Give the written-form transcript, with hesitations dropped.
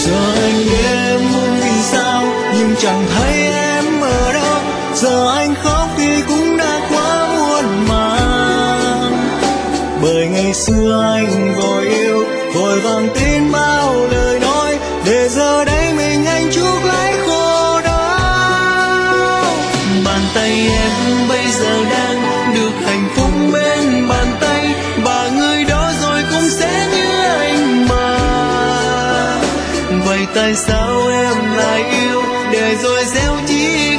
Giờ anh đến muốn vì sao nhưng chẳng thấy em ở đâu. Giờ anh khóc thì cũng đã quá muộn màng. Bởi ngày xưa anh vội yêu, vội vàng tin bao lời nói, để giờ đây mình anh chuốc lấy khổ đau. Bàn tay em bây giờ đang được hạnh phúc bên bàn tay, và người đó rồi cũng sẽ như anh mà. Vậy tại sao em lại yêu để rồi gieo chi